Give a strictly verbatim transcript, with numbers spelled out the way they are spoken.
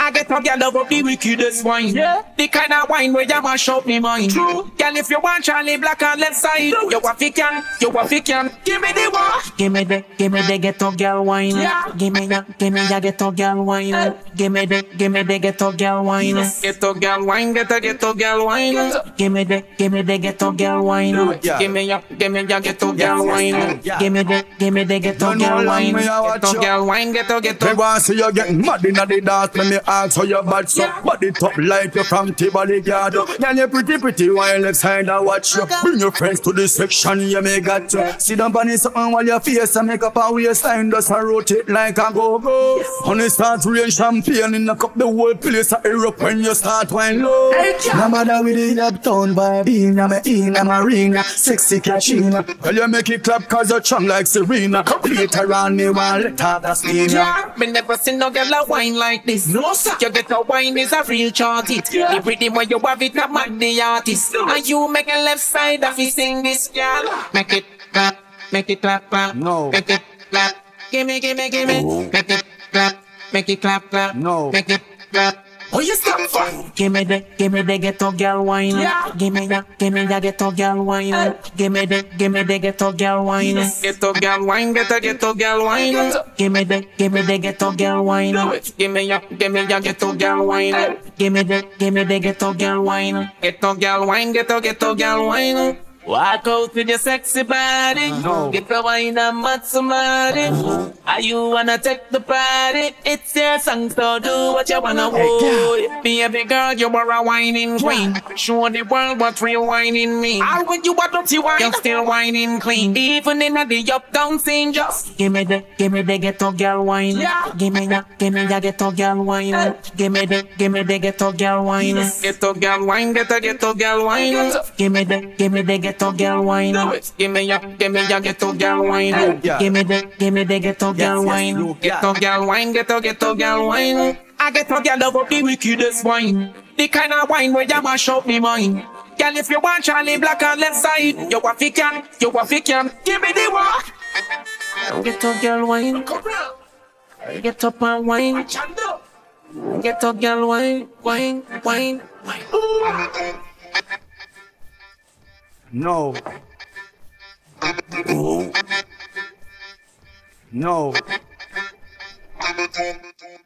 I get a girl love up the wickedest wine. Yeah. The kind of wine where you mash up me mind. True. Girl, if you want Charlie Black on left side, you a fi can, you a fi can. Give me the one. Give me the, give me the ghetto girl wine. Yeah. Give me the, give me the ghetto girl wine. Yeah. Give me the, give me the ghetto girl wine. Yes. Ghetto girl wine, ghetto ghetto girl wine. Give me the, give me the ghetto girl wine. Yeah. Give me your, give me your ghetto girl wine. Yeah. Give me the, give me the ghetto girl wine. Ghetto girl wine, ghetto ghetto. Me want see you getting mad inna the dance. Let me ask how you bad so. Yeah. Body top like you from T-Body Guard. Girl, you pretty pretty while left side I watch you. Bring your friends to the section, you may got you. Sit down on something while your face and make up a waistline just a rotate like a go-go. Honey start rain champagne in the cup, the whole place a erupt when you start wine low. No matter with the uptown vibe, in a me in a marina, sexy Katrina. Girl, you make it clap cause you chung like Serena. Later on me while let her the steam. Yeah, me never seen no girl a wine like this. No sir, you get a wine is a real chart it. Yeah. The pretty when you have it, not man the artist. No. And you make a left side of you sing this girl. Make it clap, make it clap, clap. No. Make it clap, gimme, gimme, gimme. Oh. Make it clap, make it clap, clap. No. Make it clap. Oh, you stop for? Give me the, give me the ghetto girl wine. Yeah. Give me the, give me the ghetto girl wine. Uh. Give me the, give me the ghetto girl wine. Yes. Ghetto girl wine, ghetto ghetto girl wine. Give me the, give me the ghetto girl wine. Give me your, give me your ghetto girl wine. Give me the, give me the ghetto girl wine. Ghetto girl wine, ghetto ghetto girl wine. Walk out with your sexy body. No. Get the wine and mad somebody. Uh-huh. Are you wanna take the party? It's your song, so do what you wanna do. Be a big girl, you are a whining queen. Show the world what real whining mean. All when you are dirty wine, you're still whining clean. Even in the up down scene, just give me the, give me the ghetto girl wine. Yeah. Give me the, give me the ghetto girl wine. Uh. Give me the, give me the ghetto girl wine. Yes. Ghetto girl wine, ghetto ghetto girl wine. Give me the, give me the ghetto girl wine. Give me your, give me your ghetto girl wine. Yeah. Give me the, give me the ghetto girl yes, wine. Yes, ghetto girl wine, ghetto ghetto girl wine. I get a girl love up the wickedest wine. The kind of wine where you mash up me mind. Girl, if you want Charlie Black on left side, you a fi can, you a fi can. Give me the one. Ghetto girl wine. Get up and wine. Ghetto girl wine, wine, wine, wine. No. No.